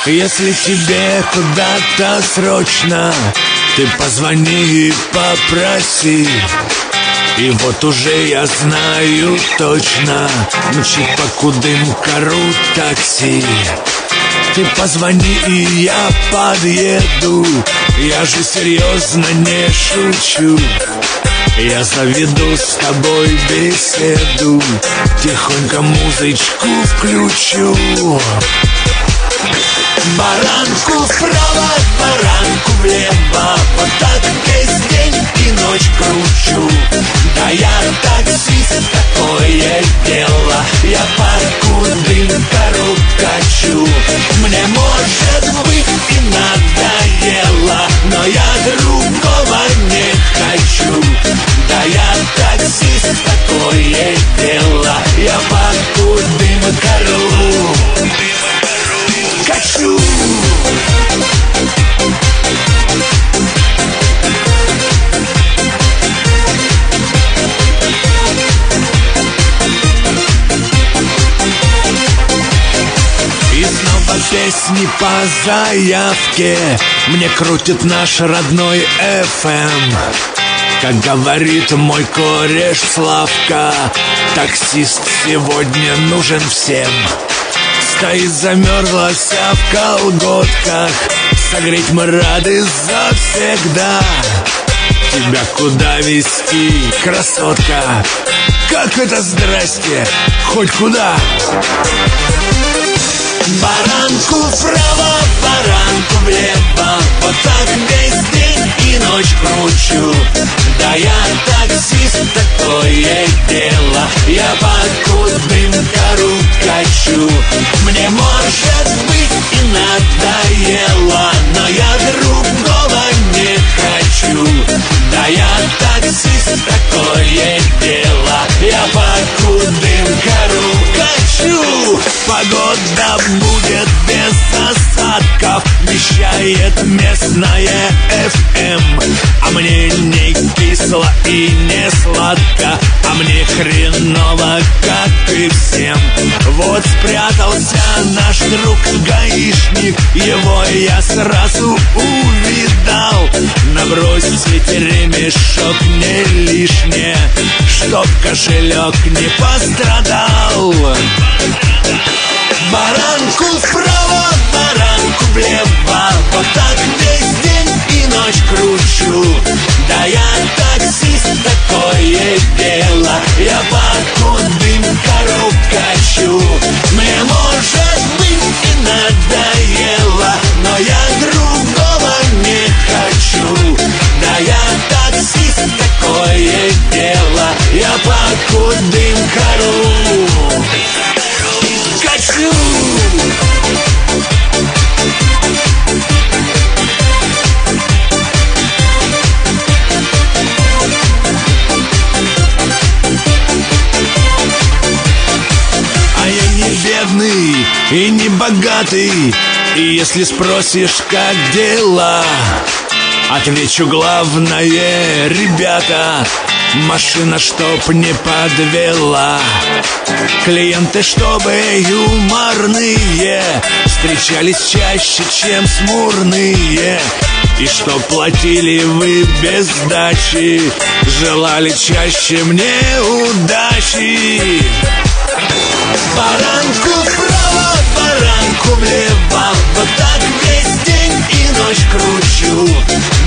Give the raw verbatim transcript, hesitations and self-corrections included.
Если тебе куда-то срочно, ты позвони и попроси. И вот уже я знаю точно, мчит по Кудымкару такси. Ты позвони, и я подъеду, я же серьезно не шучу. Я заведу с тобой беседу, тихонько музычку включу. Баранку вправо, баранку влево, вот так весь день и ночь кручу. Да я таксист, такое дело, я по Кудымкару качу. Мне, может быть, и надоело, но я другого не хочу. Да я таксист, такое дело, я по Кудымкару качу. И снова песни по заявке мне крутит наш родной эф эм. Как говорит мой кореш Славка, таксист сегодня нужен всем. Стоит замерзла вся в колготках, согреть мы рады завсегда. Тебя куда везти, красотка? Как это здрасте, хоть куда? Баранку вправо, баранку влево, вот так весь день и ночь кручу. Да я таксист, такое дело, я по Кудымкару качу. Мне, может быть, и надоело, но я другого не хочу. Да я таксист, такое дело, я по Кудымкару качу. Погода будет без осадков, вещает местное эф эм. А мне не кисло и не сладко, а мне хреново, как и всем. Вот спрятался наш друг гаишник, его я сразу увидал. Набросить ремешок не лишнее, чтоб кошелек не пострадал. Баранку вправо, баранку влево, вот так весь день и ночь кручу. Да я таксист, такое дело, я по Кудымкару качу. Мне, может быть, и надоело, но я другого не хочу. Да я таксист, такое дело, я по Кудымкару качу. А я не бедный и не богатый, и если спросишь, как дела, отвечу главное, ребята, машина чтоб не подвела. Клиенты чтобы юморные, встречались чаще, чем смурные. И чтоб платили вы без сдачи, желали чаще мне удачи. Баранку вправо, баранку влево, вот так весь день и ночь кручу.